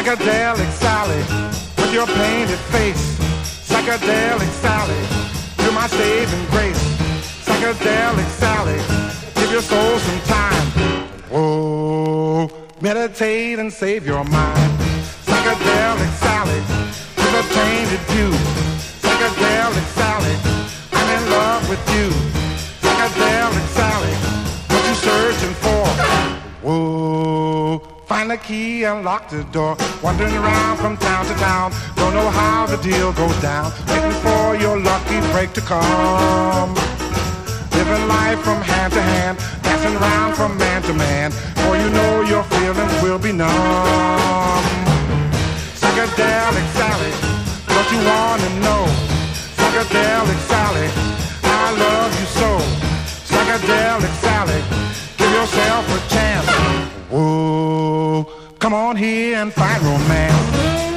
Psychedelic Sally, with your painted face. Psychedelic Sally, you're my saving grace. Psychedelic Sally, give your soul some time. Whoa, meditate and save your mind. Psychedelic Sally, with a tainted view. Psychedelic Sally, I'm in love with you. Psychedelic Sally, what you searching for? Whoa, find the key and lock the door. Wandering around from town to town, don't know how the deal goes down. Waiting for your lucky break to come. Living life from hand to hand, dancing around from man to man. For you know your feelings will be numb. Psychedelic Sally, what you wanna know? Psychedelic Sally, I love you so. Psychedelic Sally, give yourself a chance. Whoa, come on here and find romance.